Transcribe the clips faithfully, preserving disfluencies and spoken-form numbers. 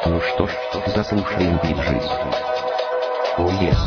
Ну что ж, заслушаем бит жизни. О, yes.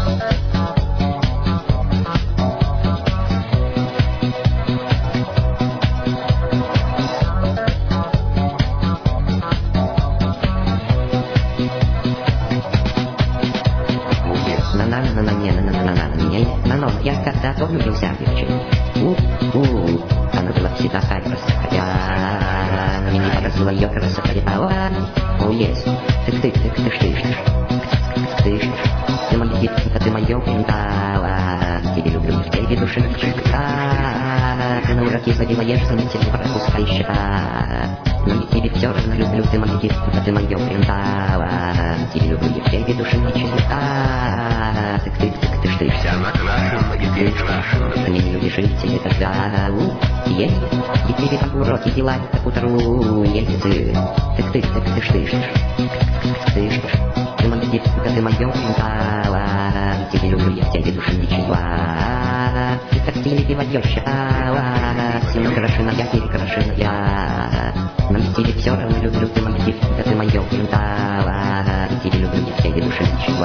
На-на-на-на-на-на-на-на-на-на-на. Я когда-то влюбился в девчонку. У-у-у. Она была всегда хайпрос, хотя на меня поразила ее красота. О, yes. Ты, ты, ты, ты, ты, ты, ты, ты моя девчонка, ты моя принтала. Тебе люблю, в тебе души чутка. Ты на уроке задеваешь, заметил, пропускай счета. Но я тебе все равно люблю, ты моя девчонка, ты моя принтала. Тебе люблю, в тебе души чутка. Ты, ты, ты, ты, ты, ты, Вся накрашена, и ты крашена. ты меня любишь, и тебе тогда ей, и тебе как уроки делать, так утру если ты, так ты, так ты, ты, ты, ты, ты моя девчонка, ты моя принтала. Тебе люблю, я в тебе души ничего. Ты как стиле ты водешь, все накрашена, я перекрашена, я. Но я тебе все равно люблю, ты моя девчонка, ты моя принтала. Тебе люблю, я в тебе души ничего.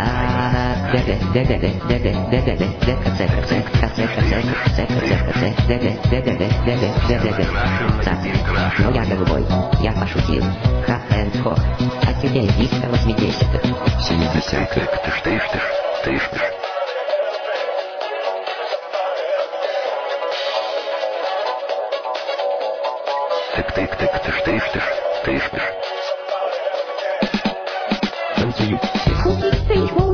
Ну я голубой, я пошутил. Ха энд хо. А тебе диско восьмидесятых. семидесятых. Ты ж, ты ж, ты ж, ты ж, ты ж. Тык-тык-тык, ты ж, ты ж, ты ж, ты ж, ты ж. Танцуют все.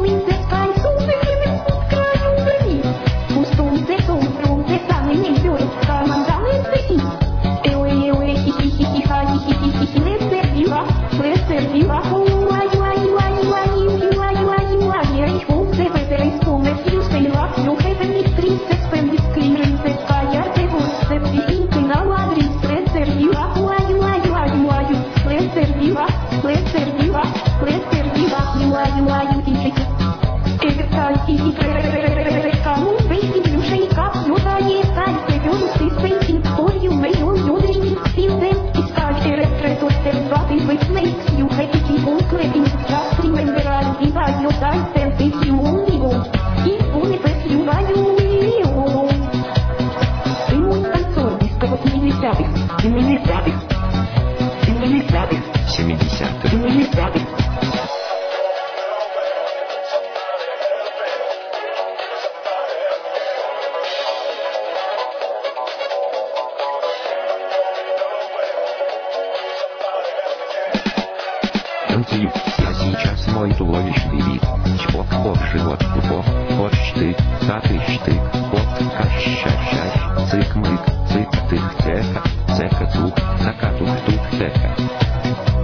семидесятых. Танцуют. Я сейчас мой туловищный вид. Чпок, оп, живот, упо, оп, штык, сатый, штык, оп, кащ-щащ, цик-мык, цик-тых, цека, цека-тук, цака-тук-тук, цека.